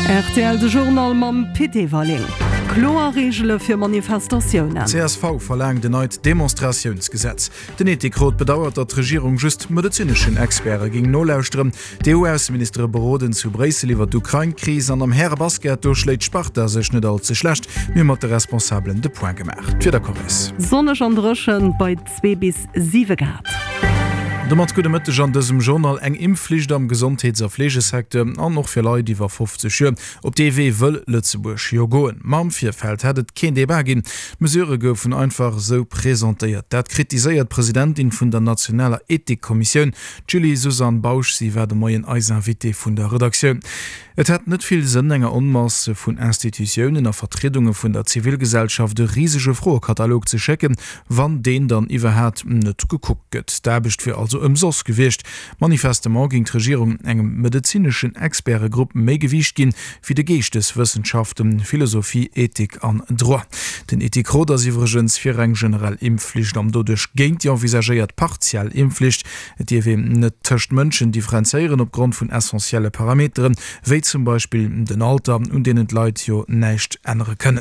RTL de Journal mam PT Walling. Kloregelle fir Manifestationen. CSV verlangt de neut Demonstrationsgesetz. Den Ethikrot bedauert, dat Regierung just medizinschen Experte ging nolauusstrem. De US-Minister beroden zu Bresel iwwer d'Ukraine-Krise an am Herr Basket durchschlägt Sparta sech net allzu schlecht, mir mat de Responsablen de Point gemacht. Für der Korres. Sonnech an Drschen bei 2 bis 7 Grad. De mat gute Mëtteg an dësem Journal eng Impfpflicht am Gesundheits- a Pflegesektor an noch fir Leute iwwer 50 Joer. Op DW wëll Lützeburg jo goen. Mam Vierfeld hett ken Debat gin. Mesure goufen einfach so präsentéiert. Dat kritiséiert Präsidentin vun der Nationaler Ethikkommission Julie Susanne Bausch, sie werde moien Eisinvité vun der Redaktion. Et hat net viel Sinn enger Onmasse vun Institutionen a Vertretungen vun der Zivilgesellschaft de riesige Frohkatalog ze checken, wann den dann iwwer hat net geguckt gëtt. Da becht fir also sos gewicht. Manifestement ging Regierung engem medizinischen Expertegruppen méi gewicht gin wie de Geesteswissenschaften, Philosophie, Ethik an Droit. Den Ethikro asiwgens fir eng generell Impfpflicht am dodech géint ja envisagéiert partiell Impfpflicht, Di net töcht Mënschen differenzieren opgrund vun essentielle Parametern, wéi zum Beispiel den Alter und denen Leute jo nicht ändern können.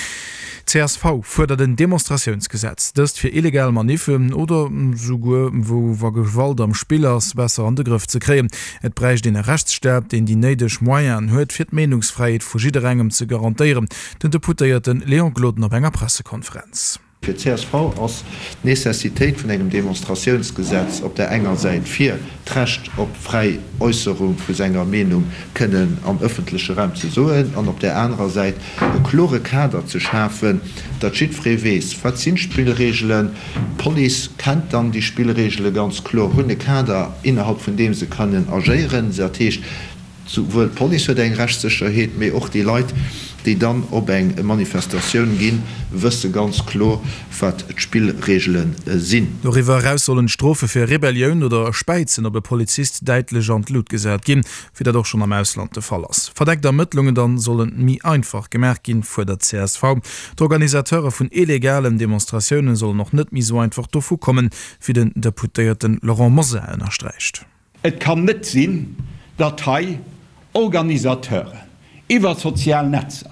CSV fordert den Demonstrationsgesetz, das für illegal Manifen oder sogar wo war Gewalt am Spielers besser an den Griff zu kriegen. Et bräuchte den Rechtsstaat, den die neidisch Moyen hört für die Meinungsfreiheit verschiedener zu garantieren, den deputierten Leon Gloden auf einer Pressekonferenz. Für CSV als Necessität von einem Demonstrationsgesetz auf der enger Seite 4 Recht auf freie Äußerung für seiner Meinung können am öffentlichen Raum zu suchen und auf der anderen Seite eine klare Kader zu schaffen, das schiedsfrei weiß, was sind Spielregeln, Police kennt dann die Spielregeln ganz klar, eine Kader innerhalb von dem sie können agieren, das heißt, sowohl Police für den Rechtssicherheit, aber auch die Leute, die dann op eng Manifestation gin, wüsste ganz klar, wat Spielregeln sind. Darüber heraus sollen Strophe für Rebellion oder Speizen, ob Polizist deitlich an Blut gesät gin, wie der doch schon am Ausland der Fall ist. Verdeckte Ermittlungen dann sollen nie einfach gemerkt gin vor der CSV. Die Organisateure von illegalen Demonstrationen sollen noch nicht so einfach davor kommen, wie den Deputierten Laurent Moser erstreicht. Et kann nicht sein, Datei Organisateure iwwer Sozialnetzer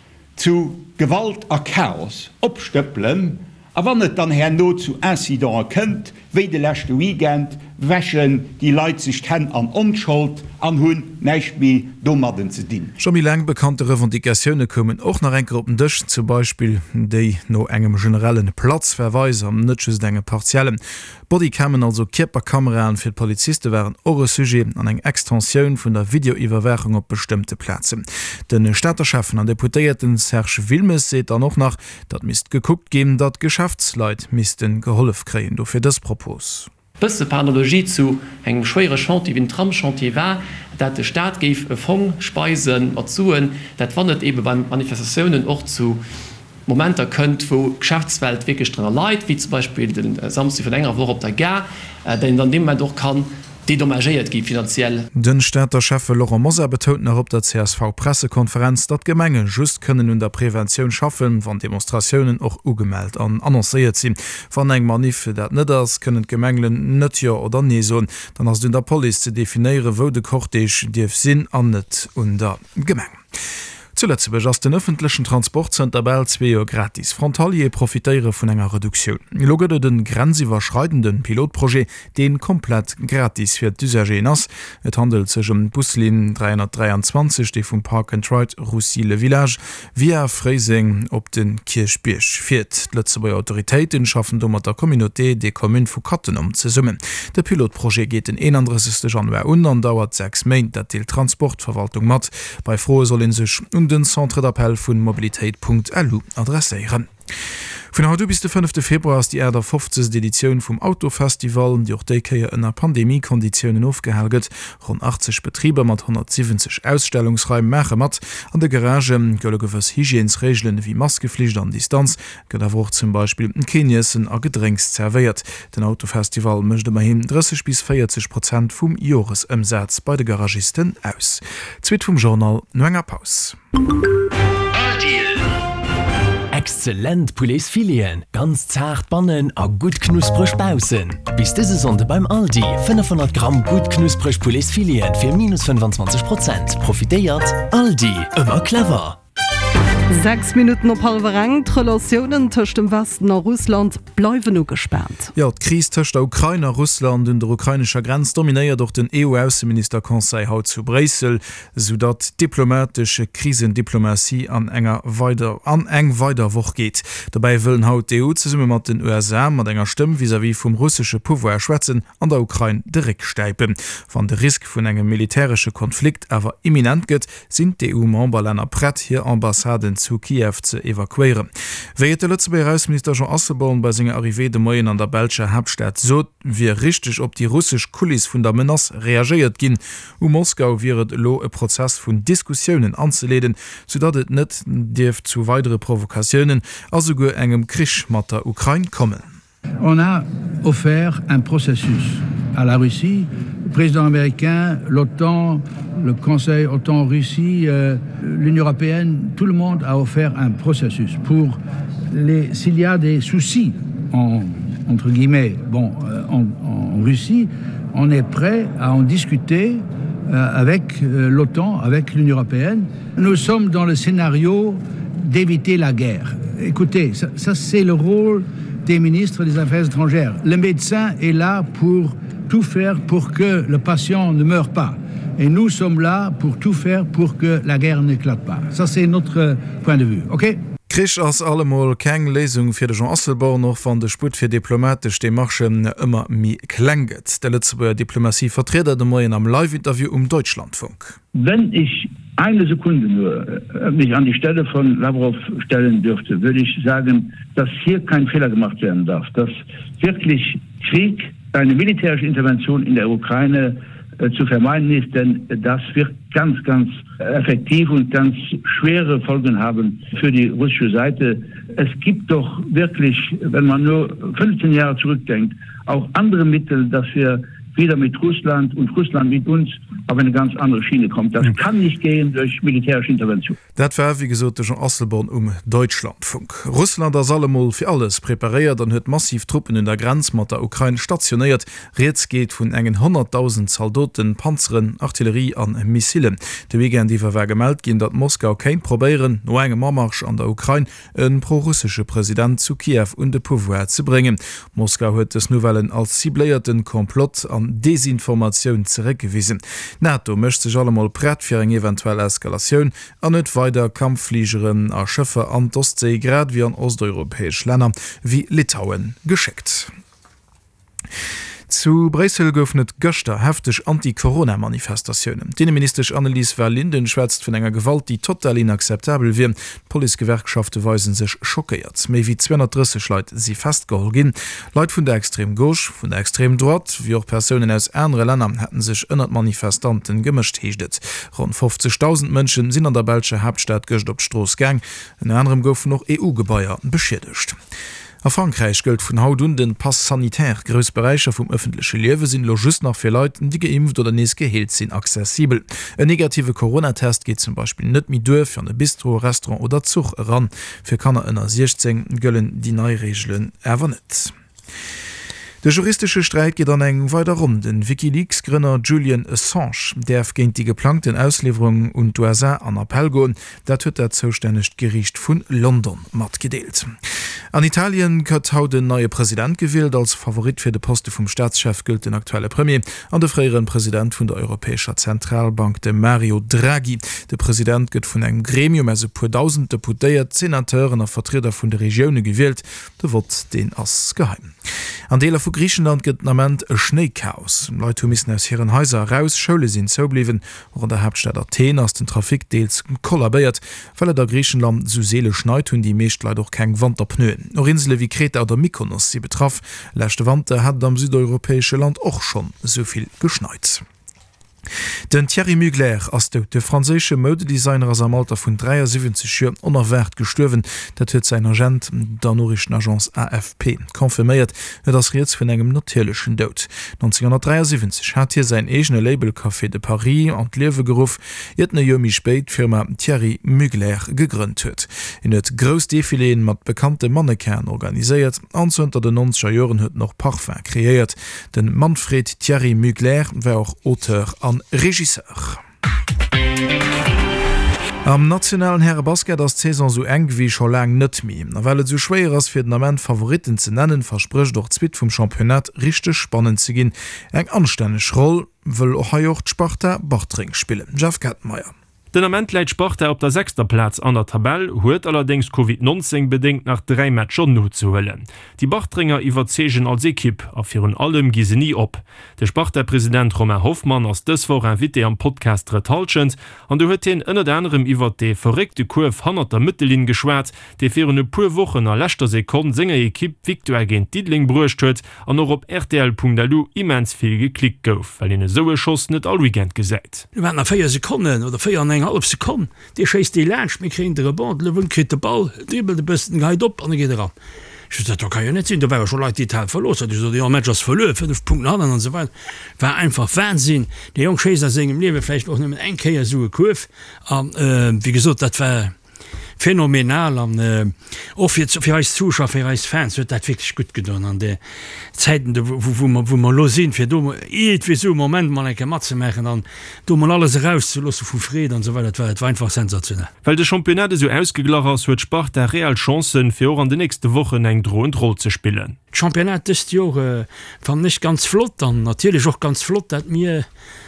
zu Gewalt a Chaos opstöppeln, a wann net dann her no zu Incident erkennt, wéi de lächte Weekend wäschen die Leiit sich hen an Unschuld an hunn nächmi Dommerden ze dienen. Schon wie lang bekannte Revendikationune kommen auch nach engruppen Dëch, zum Beispiel déi no engem generellen Platzverweis am nëtches denge partiellen. Bodycamen also Kipperkameraen fir Polizisten wären eure Sujet an eng Extensionioun vun der Videoiwwerwerchung op bestimmte Plätze. Den Stadtterschaffen an Deputierten Serge Wilmes seet er noch nach, dat mist geguckt geben, dat Geschäftsleit misisten geholf kreen do fir das Propos. Bësse Analogie zu engem schwere Chantier wie ein Tramchantier war, dat de Staat geif e Fong speisen mat zuen, dat wannet eben bei Manifestationen och zu Momenter könnt, wo Geschäftswelt wirklich drin leid, wie zum Beispiel den Samstag von enger Woche op der Gar, den dann dem man doch kann, dedommagiert gi finanziell. Den Städter Chef Laurent Moser betont op der CSV-Pressekonferenz, dat Gemengen just können in der Prävention schaffen, wann Demonstrationen auch ugemeldt an annonciert sind. Van eng Manife dat net ass können Gemenglen net ja oder nie so, dann hast du in der Poli zu definiere, wo de Kortege Dif sinn an net unter Gemeng. Zuletzt bejast den öffentlichen Transportcenter Bel 2 gratis. Frontalier profitéiere vun enger Reduktion. Logede den grenziwerschreitenden Pilotprojekt den komplett gratis fir d'Usager ass. Et handelt sech Buslin 323, die vum Park and Ride Roussille Village via Freising op den Kirchbierch firiert. Letze bei Autoritäten schaffen dummer der Communauté de Kommun vu Katten ze summen. Der Pilotprojekt geht den 31. Januar und dauert 6 Main, dat die Transportverwaltung mat. Bei Frohe sollen sech den Centre d'Appel vun Mobilitéit.lu adressieren. Von heute bis den 5. Februar ist die der 50. Edition vom Autofestival, die auch Dekeier in der Pandemiekonditionen aufgehelget. Rund 80 Betriebe mit 170 Ausstellungsräumen machen mit. An der Garage gölliges Hygienesregeln wie Maskepflicht an Distanz. Da wird zum Beispiel in Keniessen a Getränks serviert. Den Autofestival möchte immerhin 30 bis 40% vom Jahresumsatz bei den Garagisten aus. Zweit vom Journal, nur eine Pause. Exzellent Policefilen, ganz zart bannen a gut knusprech Bausen. Bis dese Sonde beim Aldi 500 Gramm gut knusprech Policefilen fir minus 25%. Profitéiert Aldi, immer clever. 6 Minuten op Halverrang, Relationen tcht dem Westen nach Russland bleiwen nu gesperrt. Ja, die Krise tcht der Ukraine, Russland und der ukrainischer Grenz dominiert durch den EU-Außenministerkonseil haut zu Brüssel, sodat diplomatische Krisendiplomatie an eng weiter woch geht. Dabei wollen haut die EU zusammen mit den USA mit enger Stimme vis-à-vis vom russische Pouvoir schwätzen an der Ukraine direkt steipen. Von der Risk von engem militärische Konflikt aber imminent geht, sind die EU-Memberländer brett hier Ambassaden zu Kiew zu evakuieren. Wie der letzte Außenminister Jean Asselborn bei seiner Arrivée de Moyen an der Belgische Hauptstadt so wie richtig op die russisch Kulis von der Menace reagiert gin. Moskau wird lo e Prozess von Diskussionen anzuleden, sodat het net dirf zu weitere Provokationen also go engem Krisch mat der Ukraine kommen. On a offert un processus à la Russie, le président américain, l'OTAN, le Conseil OTAN-Russie, l'Union européenne, tout le monde a offert un processus pour s'il y a des soucis entre guillemets, en Russie, on est prêt à en discuter avec l'OTAN, avec l'Union européenne. Nous sommes dans le scénario d'éviter la guerre. Écoutez, ça c'est le rôle des ministres des Affaires étrangères. Le médecin est là pour tout faire pour que le patient ne meure pas. Et nous sommes là pour tout faire pour que la guerre n'éclate pas. Ça, c'est notre point de vue. OK? Krisch ass allemal keng Lesung fir de Jean Asselborn noch van de Sput fir diplomatisch de Marschen ëmmer mi klenget. Der letzte Diplomatie vertreter de Moien am Live-Interview Deutschlandfunk. Wenn ich eine Sekunde nur mich an die Stelle von Lavrov stellen dürfte, würde ich sagen, dass hier kein Fehler gemacht werden darf, dass wirklich Krieg, eine militärische Intervention in der Ukraine zu vermeiden ist, denn das wird ganz effektiv und ganz schwere Folgen haben für die russische Seite. Es gibt doch wirklich, wenn man nur 15 Jahre zurückdenkt, auch andere Mittel, dass wir wieder mit Russland und Russland mit uns auf eine ganz andere Schiene kommt. Das kann nicht gehen durch militärische Intervention. Dat war wie gesagt Jean Asselborn Deutschlandfunk. Russland as allemal für alles präpariert, dann huet massiv Truppen in der Grenz mat der Ukraine stationiert. Reds geht vun engen 100.000 Soldaten, Panzeren, Artillerie an Missilen. De Wegen die verwer gemeldt gin, dat Moskau kein probieren, no engem Marmarsch an der Ukraine een prorussische Präsident zu Kiew und de Pouvoir zu bringen. Moskau huet es Novellen als zibléierten Komplott an Desinformation zurückgewiesen. NATO möchte sich allemal brett für eine eventuelle Eskalation an net weiter Kampffliegeren a Schiffe an Ostsee grad wie an osteuropäisch Länder wie Litauen geschickt. Zu Brüssel geöffnet Göster heftig Anti-Corona-Manifestationen. Die Innenministerin Annelies Verlinden schwätzt von einer Gewalt, die total inakzeptabel wird. Polizegewerkschaften weisen sich schockiert. Mehr wie 230 Leute sie festgehalten. Leute von der extrem Gauche, von der extrem Droite, wie auch Personen aus anderen Ländern hätten sich 100 Manifestanten gemischt. Rund 50.000 Menschen sind an der belgischen Hauptstadt gestern auf die Straße gegangen. In anderem goufen noch EU-Gebäude beschädigt. A Frankreich gilt vun haut und den Pass sanitär Grösbereicher vum öffentliche Lewe sind lo just nach fir Leuten, die geimpft oder nees geheelt sind zesibel. E negative Corona-Test geht zum Beispiel net mi dur fir an Bistro, Restaurant oder Zug ran. Fir Kanner ënner 16 gëllen die Neuregeln erwer net. Der juristische Streit geht an eng weiterum. Den WikiLeaks-Gründer Julian Assange, der géint die geplanten Auslieferungen und USA an Appell goen, dat huet der zuständig Gericht vun London mat gedeelt. An Italien hat haut den neue Präsident gewählt. Als Favorit für de Poste vom Staatschef gilt den aktuelle Premier an der freieren Präsident von der Europäischer Zentralbank, de Mario Draghi. Der Präsident geht von einem Gremium also pur 1000 Deputiert, Senateuren und Vertreter von der Regionen gewählt. Da wird den as geheim. An Deler vu Griechenland gibt nament e Schneechaos. Leute müssen aus ihren Häuser raus, Schule sind so blieben, wo der Hauptstadt Athen aus den Trafikdeels kollabiert, weil der Griechenland so seele schneit und die mecht leider doch kein Wanderpnöen. Noch Insel wie Kreta oder Mykonos sie betraf, letzte Wand hat am südeuropäische Land auch schon so viel geschneit. Den Thierry Mugler ass de franzésche Modedesigner ass am Alter vun 73 Jahren onerwert gestuerwen, dat huet sein Agent der norischen Agence AFP konfirméiert, et ass Reets vun engem natierlechen Dout. 1973 hat hier sein egene Labelcafé de Paris an d'Lewe geruff, et ne Jomi spéit Firma Thierry Mugler gegrünnt huet. In et Grosdefileen mat bekannte Mannekern organiséiert, anzunter den 90er Joren huet noch Parfum kreiert. Den Manfred Thierry Mugler war auch Auteur an Regisseur. Am nationalen Herre Basket das Saison so eng wie schon lang net mi. Weil es so schwer ass fir den Amment Favoriten ze nennen, verspricht doch Zwit vom Championat richtig spannend zu gin. Eng anständig Roll will auch Jocht Sparta Bachtring spielen. Jeff Gatmeier. Den Amment leit Sparta op der 6. Platz an der Tabelle, huet allerdings COVID-19 bedingt nach 3 Matcher no zu hëllen. Die Bachtringer iwwerzegen als Ekipp a virun allem gise nie op. De Sparta-Präsident Romain Hoffmann ass dëswoch invité am Podcast retalschend, an du huet en ënner anderem iwwer de verregte Kurf hanner Mittelin geschwert, de fir une puer wochen a lächter Sekon senger Ekipp Victor gent Diedling bruecht huet an noch op RTL.lu immens viel geklickt gouf, weil en soe Schoss net all weekend gesäit. 4 Sekunden oder 4 halb Sekunden, die scheißt die Lsch, mir kriegen den Rebond, Lewin kriegt den Ball, dribbelt den besten Guide ab und dann geht ran. Ich dachte, da kann ja nicht sein, da war schon Leute, die Teil verloren. Ich dachte, ja, Matches verloren, 5 Punkte an und so weiter. War einfach Wahnsinn. Die Jungs scheißen das im Leben vielleicht auch nicht mit einem Kehr so gekauft. Wie gesagt, das war phänomenal an of jetzt für als Zuschauer für als Fans wird das wirklich gut getan an der Zeiten wo man los sind für wie so Moment man eine Matze machen dann du man alles rauszulassen von Frieden und so weiter das war einfach sensationell. Weil der Championat so ausgeglichen ist, wird Sparta real Chancen für auch an die nächste Woche eng Droh zu spielen. Championat ist ja fand nicht ganz flott dann natürlich auch ganz flott dat mir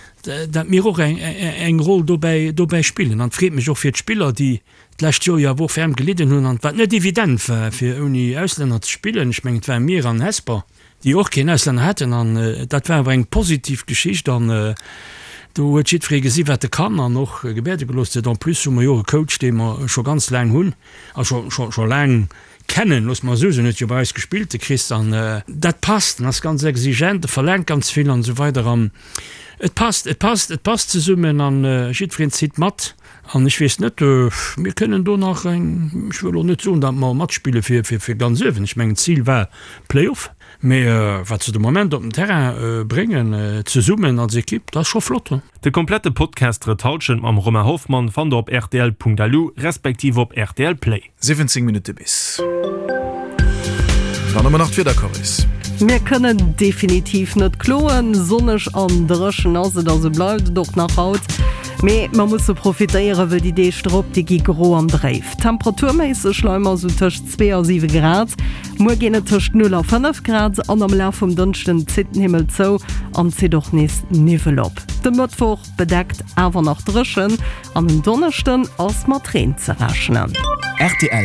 auch eng Rolle dabei spielen dann freut mich auch für die Spieler die ja wo ferm gelitten hun an wat net evident fir Uni Ausländer zu spielen ich mengt war mir an Hesper die auch kein Ausländer hätten an dat war eng positiv Geschicht an du schiedfrage sie wat kann er noch gebärde gelost dann plus majore Coach den man schon ganz lang hun schon lang kennen muss man so net gespielt Christ an dat passt das ganz exigent verlangt ganz viel an so weiter an Et passt zu summen an Schiedfried zieht mat an ich weiß net wir können du nach ich will net so dat man Matspiele für ganz öwen ich mein Ziel war Playoff wat zu dem Moment op dem Terrain bringen zu summen als Ekipp das schon flotte. De komplette Podcast Retalschen am Romain Hoffmann fand op RTL.lu respektiv op RTL Play 17 Minuten bis dann nach wieder Choris. Wir können definitiv net kloen sonnech an dreschen as se bleibt doch nach Haut. Me man muss profitieren will die Idee strop die gi gro am dreif. Temperaturmeise schleimer so tcht 2 Grad, Mugene tcht 0 auf 5 Grad an am Lauf vom dünchten Zittenhimmel zo an se doch nest Nivel op. De Mittwoch bedeckt awer nach dreschen an den Donnerchten aus Matren zu raschen. RTL